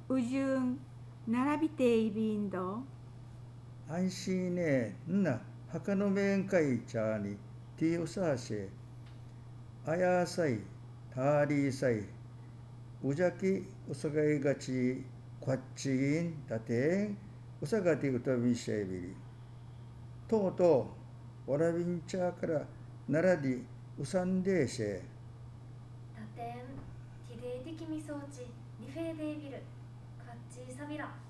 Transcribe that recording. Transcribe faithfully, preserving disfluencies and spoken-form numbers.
ujung narabiteibindo. 안시네 나 하카노멘카이차니 티우사세 아야사이 다리사이 우자키 우사가이가치 과치인 다테 우사가티 우타비셰비리 토토 와라빈차카라 나라디 우산데셰 打点、ティデイ的味装置、リフェーデービル、カッチーサビラ。